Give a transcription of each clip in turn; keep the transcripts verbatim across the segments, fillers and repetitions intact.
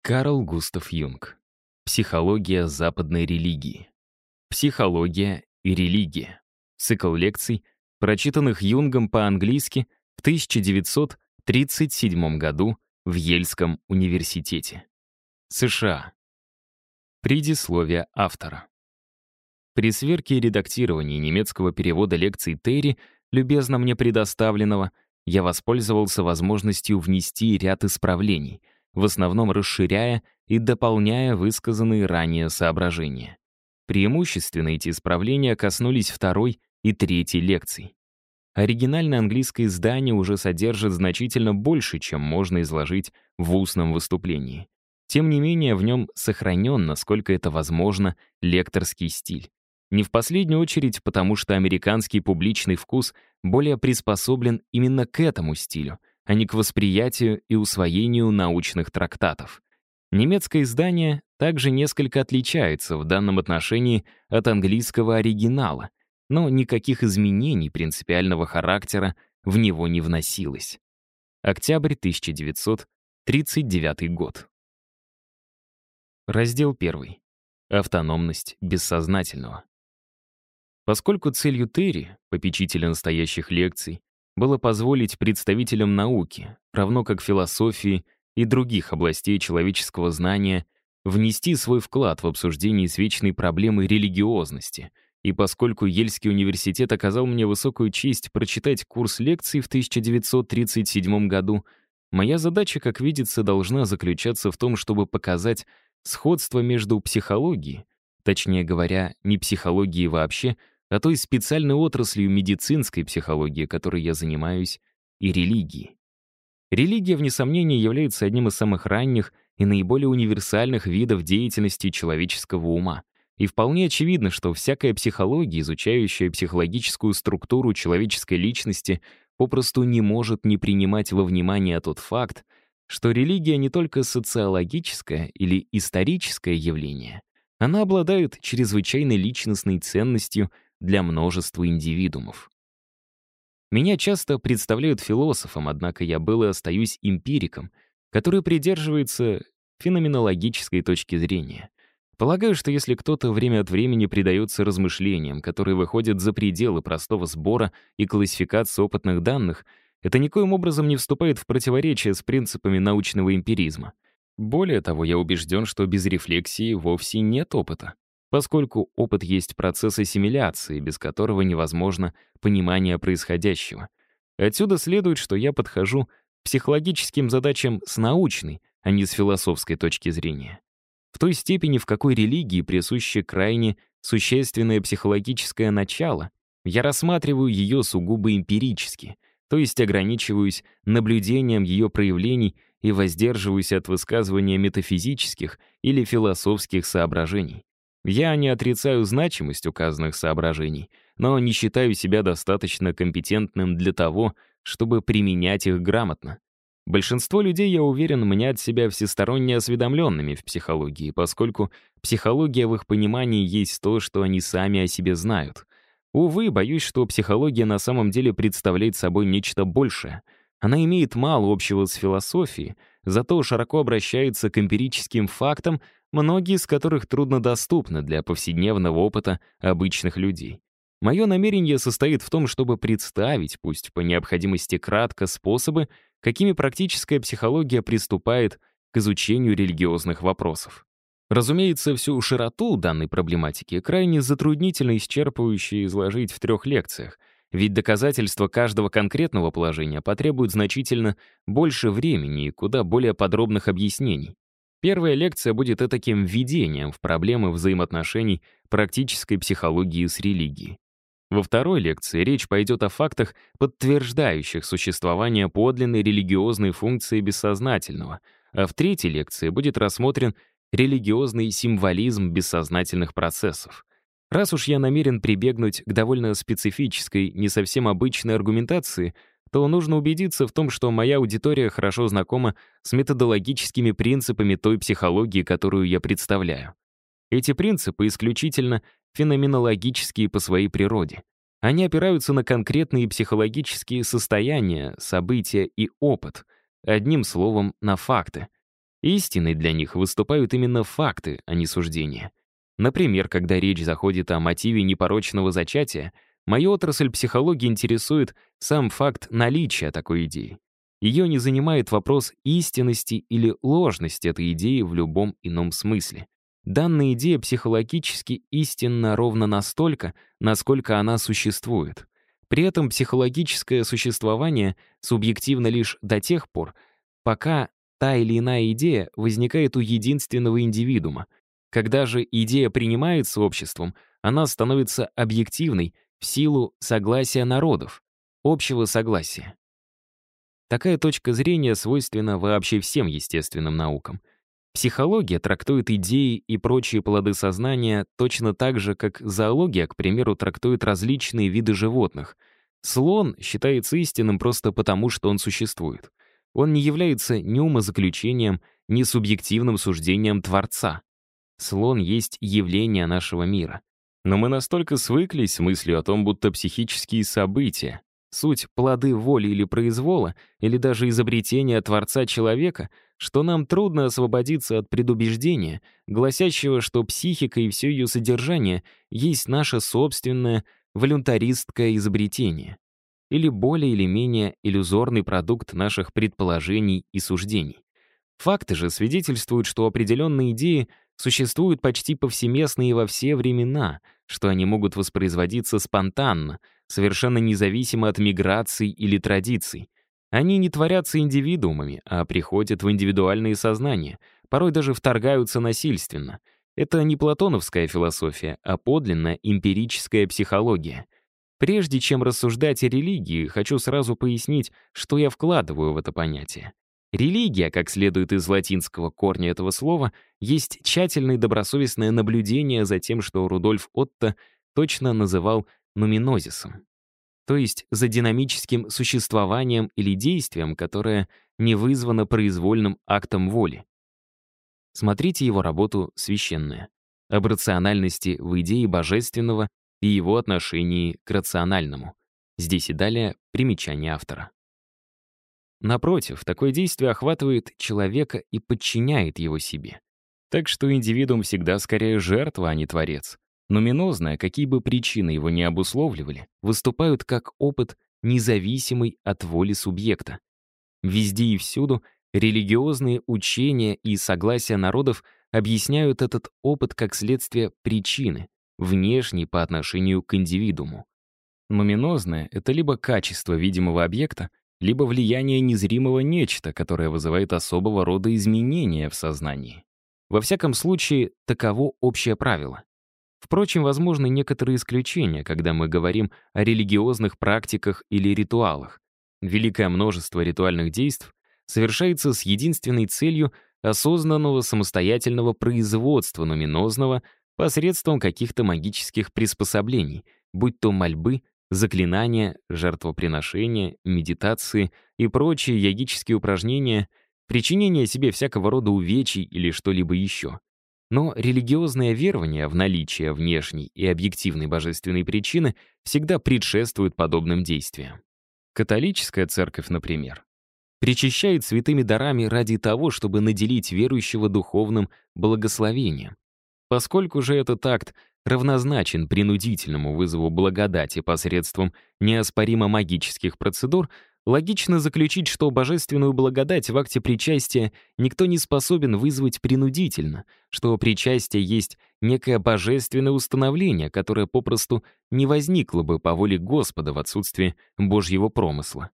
Карл Густав Юнг. Психология западной религии. Психология и религия. Цикл лекций, прочитанных Юнгом по-английски в тысяча девятьсот тридцать седьмом году в Ельском университете. США. Предисловие автора. При сверке и редактировании немецкого перевода лекций Терри, любезно мне предоставленного, я воспользовался возможностью внести ряд исправлений, в основном расширяя и дополняя высказанные ранее соображения. Преимущественно эти исправления коснулись второй и третьей лекций. Оригинальное английское издание уже содержит значительно больше, чем можно изложить в устном выступлении. Тем не менее, в нем сохранен, насколько это возможно, лекторский стиль. Не в последнюю очередь, потому что американский публичный вкус более приспособлен именно к этому стилю, а не к восприятию и усвоению научных трактатов. Немецкое издание также несколько отличается в данном отношении от английского оригинала, но никаких изменений принципиального характера в него не вносилось. Октябрь тысяча девятьсот тридцать девятый год. Раздел первый. Автономность бессознательного. Поскольку целью Терри, попечителя настоящих лекций, было позволить представителям науки, равно как философии и других областей человеческого знания, внести свой вклад в обсуждение извечной проблемы религиозности, и поскольку Ельский университет оказал мне высокую честь прочитать курс лекций в тысяча девятьсот тридцать седьмом году, моя задача, как видится, должна заключаться в том, чтобы показать сходство между психологией, точнее говоря, не психологией вообще, а той специальной отраслью медицинской психологии, которой я занимаюсь, и религией. Религия, вне сомнения, является одним из самых ранних и наиболее универсальных видов деятельности человеческого ума. И вполне очевидно, что всякая психология, изучающая психологическую структуру человеческой личности, попросту не может не принимать во внимание тот факт, что религия не только социологическое или историческое явление, она обладает чрезвычайной личностной ценностью для множества индивидуумов. Меня часто представляют философом, однако я был и остаюсь эмпириком, который придерживается феноменологической точки зрения. Полагаю, что если кто-то время от времени предается размышлениям, которые выходят за пределы простого сбора и классификации опытных данных, это никоим образом не вступает в противоречие с принципами научного эмпиризма. Более того, я убежден, что без рефлексии вовсе нет опыта, поскольку опыт есть процесс ассимиляции, без которого невозможно понимание происходящего. Отсюда следует, что я подхожу к психологическим задачам с научной, а не с философской точки зрения. В той степени, в какой религии присуще крайне существенное психологическое начало, я рассматриваю ее сугубо эмпирически, то есть ограничиваюсь наблюдением ее проявлений и воздерживаюсь от высказывания метафизических или философских соображений. Я не отрицаю значимость указанных соображений, но не считаю себя достаточно компетентным для того, чтобы применять их грамотно. Большинство людей, я уверен, мнят себя всесторонне осведомленными в психологии, поскольку психология в их понимании есть то, что они сами о себе знают. Увы, боюсь, что психология на самом деле представляет собой нечто большее. Она имеет мало общего с философией, зато широко обращается к эмпирическим фактам, многие из которых труднодоступны для повседневного опыта обычных людей. Мое намерение состоит в том, чтобы представить, пусть по необходимости кратко, способы, какими практическая психология приступает к изучению религиозных вопросов. Разумеется, всю широту данной проблематики крайне затруднительно исчерпывающе изложить в трех лекциях, ведь доказательства каждого конкретного положения потребуют значительно больше времени и куда более подробных объяснений. Первая лекция будет этаким введением в проблемы взаимоотношений практической психологии с религией. Во второй лекции речь пойдет о фактах, подтверждающих существование подлинной религиозной функции бессознательного, а в третьей лекции будет рассмотрен религиозный символизм бессознательных процессов. Раз уж я намерен прибегнуть к довольно специфической, не совсем обычной аргументации, то нужно убедиться в том, что моя аудитория хорошо знакома с методологическими принципами той психологии, которую я представляю. Эти принципы исключительно феноменологические по своей природе. Они опираются на конкретные психологические состояния, события и опыт, одним словом, на факты. Истиной для них выступают именно факты, а не суждения. Например, когда речь заходит о мотиве непорочного зачатия, мою отрасль психологии интересует сам факт наличия такой идеи. Ее не занимает вопрос истинности или ложности этой идеи в любом ином смысле. Данная идея психологически истинна ровно настолько, насколько она существует. При этом психологическое существование субъективно лишь до тех пор, пока та или иная идея возникает у единственного индивидуума. Когда же идея принимается обществом, она становится объективной в силу согласия народов, общего согласия. Такая точка зрения свойственна вообще всем естественным наукам. Психология трактует идеи и прочие плоды сознания точно так же, как зоология, к примеру, трактует различные виды животных. Слон считается истинным просто потому, что он существует. Он не является ни умозаключением, ни субъективным суждением Творца. Слон есть явление нашего мира. Но мы настолько свыклись с мыслью о том, будто психические события, суть плоды воли или произвола, или даже изобретения Творца человека, что нам трудно освободиться от предубеждения, гласящего, что психика и все ее содержание есть наше собственное волюнтаристское изобретение, или более или менее иллюзорный продукт наших предположений и суждений. Факты же свидетельствуют, что определенные идеи существуют почти повсеместно и во все времена, что они могут воспроизводиться спонтанно, совершенно независимо от миграций или традиций. Они не творятся индивидуумами, а приходят в индивидуальные сознания, порой даже вторгаются насильственно. Это не платоновская философия, а подлинная эмпирическая психология. Прежде чем рассуждать о религии, хочу сразу пояснить, что я вкладываю в это понятие. Религия, как следует из латинского корня этого слова, есть тщательное и добросовестное наблюдение за тем, что Рудольф Отто точно называл нуминозисом, то есть за динамическим существованием или действием, которое не вызвано произвольным актом воли. Смотрите его работу «Священная» об рациональности в идее божественного и его отношении к рациональному. Здесь и далее примечание автора. Напротив, такое действие охватывает человека и подчиняет его себе. Так что индивидуум всегда скорее жертва, а не творец. Нуминозное, какие бы причины его ни обусловливали, выступают как опыт, независимый от воли субъекта. Везде и всюду религиозные учения и согласия народов объясняют этот опыт как следствие причины, внешней по отношению к индивидууму. Нуминозное — это либо качество видимого объекта, либо влияние незримого нечто, которое вызывает особого рода изменения в сознании. Во всяком случае, таково общее правило. Впрочем, возможны некоторые исключения, когда мы говорим о религиозных практиках или ритуалах. Великое множество ритуальных действий совершается с единственной целью осознанного самостоятельного производства нуминозного посредством каких-то магических приспособлений, будь то мольбы, заклинания, жертвоприношения, медитации и прочие йогические упражнения, причинение себе всякого рода увечий или что-либо еще. Но религиозное верование в наличие внешней и объективной божественной причины всегда предшествует подобным действиям. Католическая церковь, например, причащает святыми дарами ради того, чтобы наделить верующего духовным благословением. Поскольку же этот акт равнозначен принудительному вызову благодати посредством неоспоримо магических процедур, логично заключить, что божественную благодать в акте причастия никто не способен вызвать принудительно, что причастие есть некое божественное установление, которое попросту не возникло бы по воле Господа в отсутствие Божьего промысла.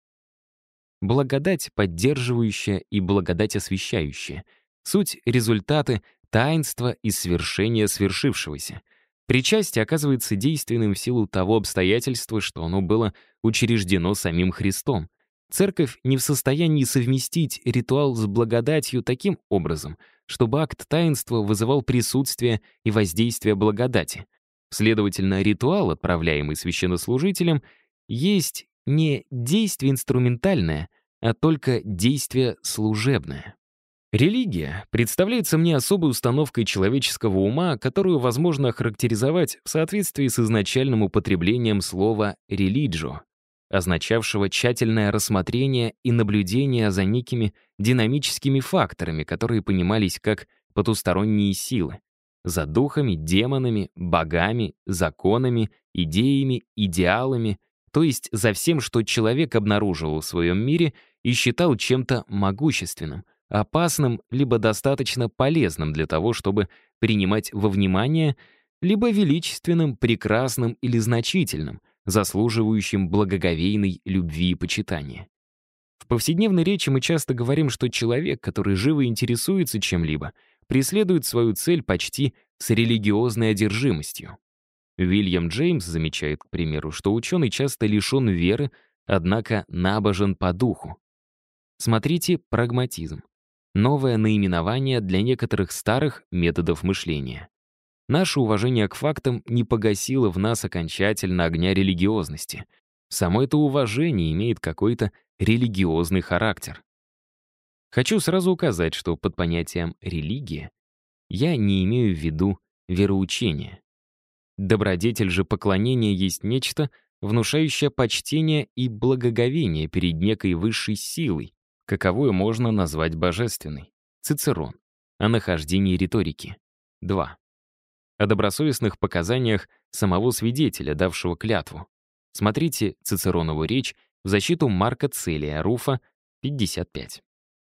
Благодать поддерживающая и благодать освящающая — суть результаты таинства и свершения свершившегося. Причастие оказывается действенным в силу того обстоятельства, что оно было учреждено самим Христом. Церковь не в состоянии совместить ритуал с благодатью таким образом, чтобы акт таинства вызывал присутствие и воздействие благодати. Следовательно, ритуал, отправляемый священнослужителем, есть не действие инструментальное, а только действие служебное. Религия представляется мне особой установкой человеческого ума, которую возможно охарактеризовать в соответствии с изначальным употреблением слова «religio». означавшего тщательное рассмотрение и наблюдение за некими динамическими факторами, которые понимались как потусторонние силы, за духами, демонами, богами, законами, идеями, идеалами, то есть за всем, что человек обнаруживал в своем мире и считал чем-то могущественным, опасным, либо достаточно полезным для того, чтобы принимать во внимание, либо величественным, прекрасным или значительным, заслуживающим благоговейной любви и почитания. В повседневной речи мы часто говорим, что человек, который живо интересуется чем-либо, преследует свою цель почти с религиозной одержимостью. Уильям Джеймс замечает, к примеру, что ученый часто лишен веры, однако набожен по духу. Смотрите «Прагматизм». Новое наименование для некоторых старых методов мышления. Наше уважение к фактам не погасило в нас окончательно огня религиозности. Само это уважение имеет какой-то религиозный характер. Хочу сразу указать, что под понятием «религия» я не имею в виду вероучение. Добродетель же поклонения есть нечто, внушающее почтение и благоговение перед некой высшей силой, каковую можно назвать божественной. Цицерон. О нахождении риторики. два. О добросовестных показаниях самого свидетеля, давшего клятву. Смотрите Цицеронову речь в защиту Марка Целия Руфа, пятьдесят пять.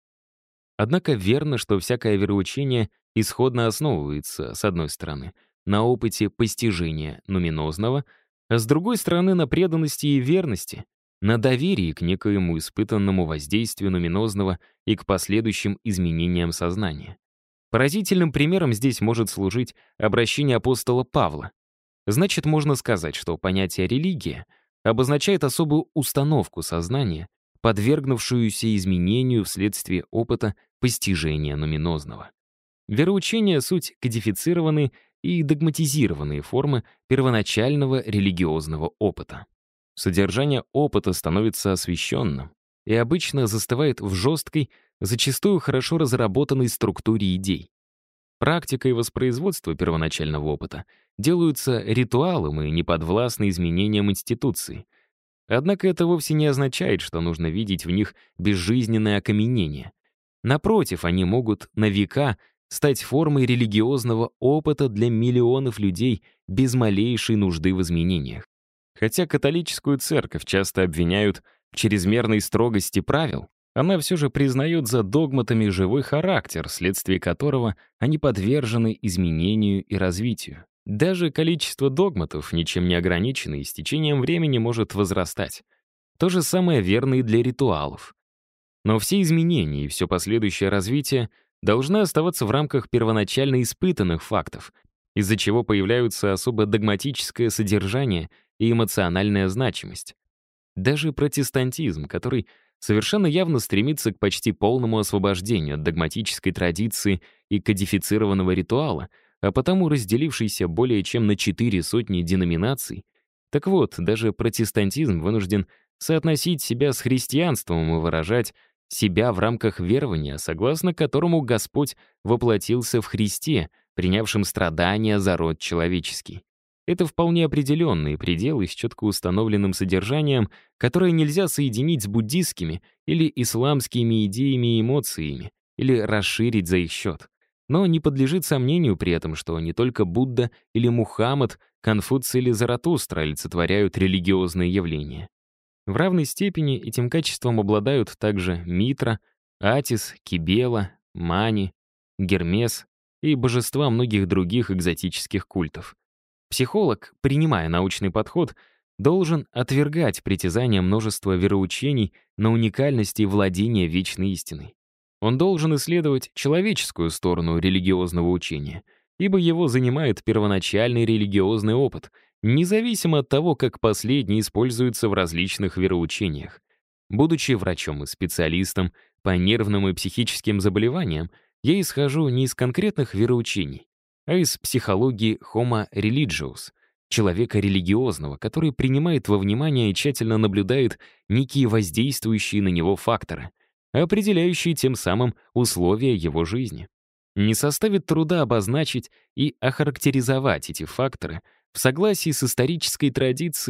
Однако верно, что всякое вероучение исходно основывается, с одной стороны, на опыте постижения нуминозного, а с другой стороны, на преданности и верности, на доверии к некоему испытанному воздействию нуминозного и к последующим изменениям сознания. Поразительным примером здесь может служить обращение апостола Павла. Значит, можно сказать, что понятие «религия» обозначает особую установку сознания, подвергнувшуюся изменению вследствие опыта постижения нуминозного. Вероучение — суть кодифицированные и догматизированные формы первоначального религиозного опыта. Содержание опыта становится освященным и обычно застывает в жесткой, зачастую хорошо разработанной структуре идей. Практика и воспроизводство первоначального опыта делаются ритуалом и неподвластны изменениям институции. Однако это вовсе не означает, что нужно видеть в них безжизненное окаменение. Напротив, они могут на века стать формой религиозного опыта для миллионов людей без малейшей нужды в изменениях. Хотя католическую церковь часто обвиняют в чрезмерной строгости правил, она все же признает за догматами живой характер, вследствие которого они подвержены изменению и развитию. Даже количество догматов, ничем не ограничено, и с течением времени может возрастать. То же самое верно и для ритуалов. Но все изменения и все последующее развитие должны оставаться в рамках первоначально испытанных фактов, из-за чего появляются особо догматическое содержание и эмоциональная значимость. Даже протестантизм, который совершенно явно стремится к почти полному освобождению от догматической традиции и кодифицированного ритуала, а потому разделившийся более чем на четыре сотни деноминаций, так вот, даже протестантизм вынужден соотносить себя с христианством и выражать себя в рамках верования, согласно которому Господь воплотился в Христе, принявшем страдания за род человеческий. Это вполне определенные пределы с четко установленным содержанием, которое нельзя соединить с буддистскими или исламскими идеями и эмоциями, или расширить за их счет. Но не подлежит сомнению при этом, что не только Будда или Мухаммад, Конфуций или Заратустра олицетворяют религиозные явления. В равной степени этим качеством обладают также Митра, Атис, Кибела, Мани, Гермес и божества многих других экзотических культов. Психолог, принимая научный подход, должен отвергать притязания множества вероучений на уникальность и владение вечной истиной. Он должен исследовать человеческую сторону религиозного учения, ибо его занимает первоначальный религиозный опыт, независимо от того, как последний используется в различных вероучениях. Будучи врачом и специалистом по нервным и психическим заболеваниям, я исхожу не из конкретных вероучений, а из психологии Homo religious, человека религиозного, который принимает во внимание и тщательно наблюдает некие воздействующие на него факторы, определяющие тем самым условия его жизни. Не составит труда обозначить и охарактеризовать эти факторы в согласии с исторической традицией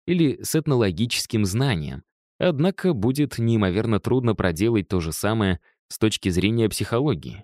или с этнологическим знанием. Однако будет неимоверно трудно проделать то же самое с точки зрения психологии.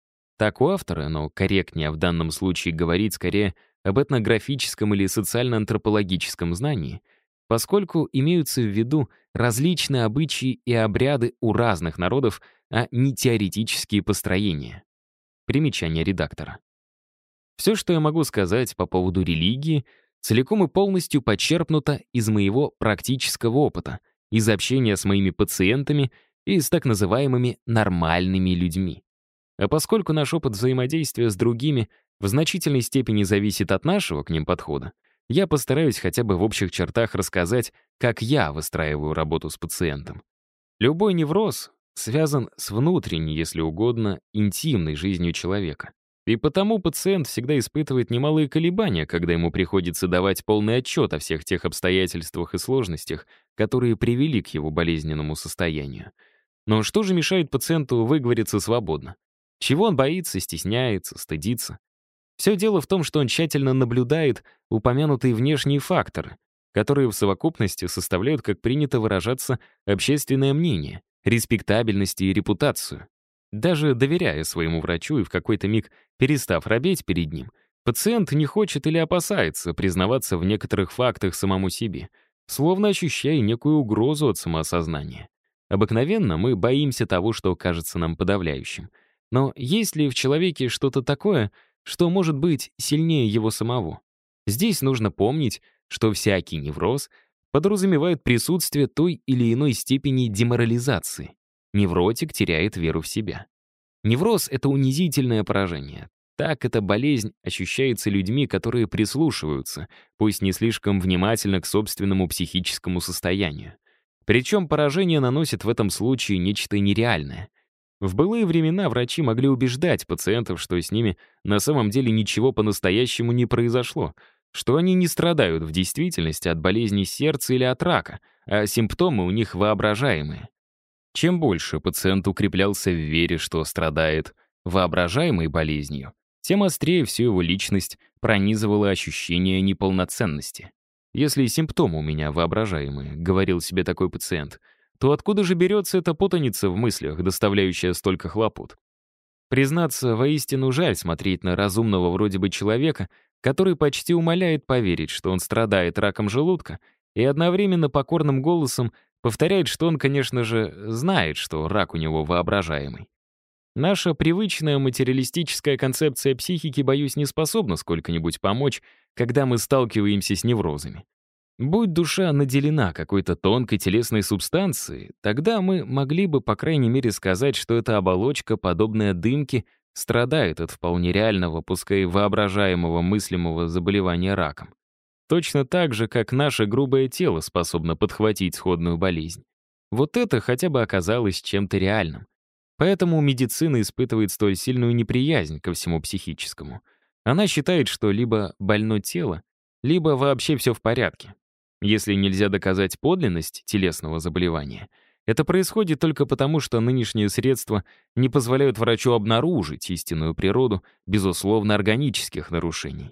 Так у автора, но корректнее в данном случае говорить скорее об этнографическом или социально-антропологическом знании, поскольку имеются в виду различные обычаи и обряды у разных народов, а не теоретические построения. Примечание редактора. Все, что я могу сказать по поводу религии, целиком и полностью почерпнуто из моего практического опыта, из общения с моими пациентами и с так называемыми «нормальными людьми». А поскольку наш опыт взаимодействия с другими в значительной степени зависит от нашего к ним подхода, я постараюсь хотя бы в общих чертах рассказать, как я выстраиваю работу с пациентом. Любой невроз связан с внутренней, если угодно, интимной жизнью человека. И потому пациент всегда испытывает немалые колебания, когда ему приходится давать полный отчет о всех тех обстоятельствах и сложностях, которые привели к его болезненному состоянию. Но что же мешает пациенту выговориться свободно? Чего он боится, стесняется, стыдится? Все дело в том, что он тщательно наблюдает упомянутые внешние факторы, которые в совокупности составляют, как принято выражаться, общественное мнение, респектабельность и репутацию. Даже доверяя своему врачу и в какой-то миг перестав робеть перед ним, пациент не хочет или опасается признаваться в некоторых фактах самому себе, словно ощущая некую угрозу от самоосознания. Обыкновенно мы боимся того, что кажется нам подавляющим. Но есть ли в человеке что-то такое, что может быть сильнее его самого? Здесь нужно помнить, что всякий невроз подразумевает присутствие той или иной степени деморализации. Невротик теряет веру в себя. Невроз — это унизительное поражение. Так эта болезнь ощущается людьми, которые прислушиваются, пусть не слишком внимательно к собственному психическому состоянию. Причем поражение наносит в этом случае нечто нереальное. В былые времена врачи могли убеждать пациентов, что с ними на самом деле ничего по-настоящему не произошло, что они не страдают в действительности от болезни сердца или от рака, а симптомы у них воображаемые. Чем больше пациент укреплялся в вере, что страдает воображаемой болезнью, тем острее всю его личность пронизывало ощущение неполноценности. «Если симптомы у меня воображаемые», — говорил себе такой пациент, то откуда же берется эта путаница в мыслях, доставляющая столько хлопот? Признаться, воистину жаль смотреть на разумного вроде бы человека, который почти умоляет поверить, что он страдает раком желудка, и одновременно покорным голосом повторяет, что он, конечно же, знает, что рак у него воображаемый. Наша привычная материалистическая концепция психики, боюсь, не способна сколько-нибудь помочь, когда мы сталкиваемся с неврозами. Будь душа наделена какой-то тонкой телесной субстанцией, тогда мы могли бы, по крайней мере, сказать, что эта оболочка, подобная дымке, страдает от вполне реального, пускай воображаемого мыслимого заболевания раком. Точно так же, как наше грубое тело способно подхватить сходную болезнь. Вот это хотя бы оказалось чем-то реальным. Поэтому медицина испытывает столь сильную неприязнь ко всему психическому. Она считает, что либо больно тело, либо вообще все в порядке. Если нельзя доказать подлинность телесного заболевания, это происходит только потому, что нынешние средства не позволяют врачу обнаружить истинную природу, безусловно, органических нарушений.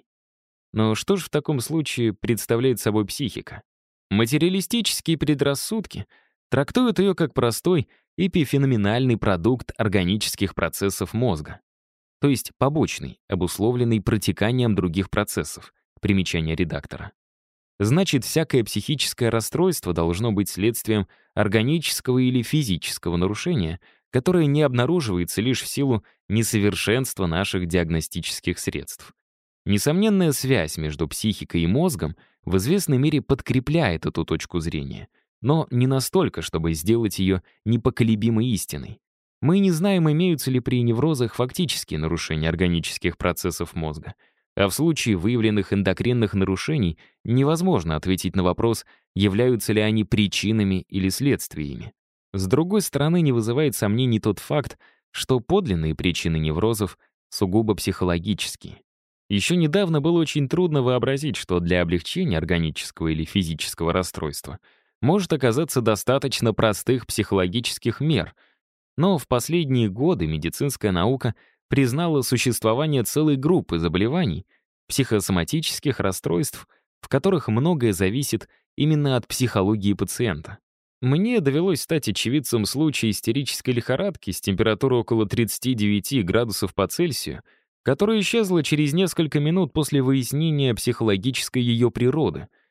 Но что же в таком случае представляет собой психика? Материалистические предрассудки трактуют ее как простой эпифеноменальный продукт органических процессов мозга, то есть побочный, обусловленный протеканием других процессов. Примечание редактора. Значит, всякое психическое расстройство должно быть следствием органического или физического нарушения, которое не обнаруживается лишь в силу несовершенства наших диагностических средств. Несомненная связь между психикой и мозгом в известной мере подкрепляет эту точку зрения, но не настолько, чтобы сделать ее непоколебимой истиной. Мы не знаем, имеются ли при неврозах фактические нарушения органических процессов мозга, а в случае выявленных эндокринных нарушений невозможно ответить на вопрос, являются ли они причинами или следствиями. С другой стороны, не вызывает сомнений тот факт, что подлинные причины неврозов сугубо психологические. Еще недавно было очень трудно вообразить, что для облегчения органического или физического расстройства может оказаться достаточно простых психологических мер, но в последние годы медицинская наука признала существование целой группы заболеваний, психосоматических расстройств, в которых многое зависит именно от психологии пациента. Мне довелось стать очевидцем случая истерической лихорадки с температурой около тридцати девяти градусов по Цельсию, которая исчезла через несколько минут после выяснения психологической ее природы.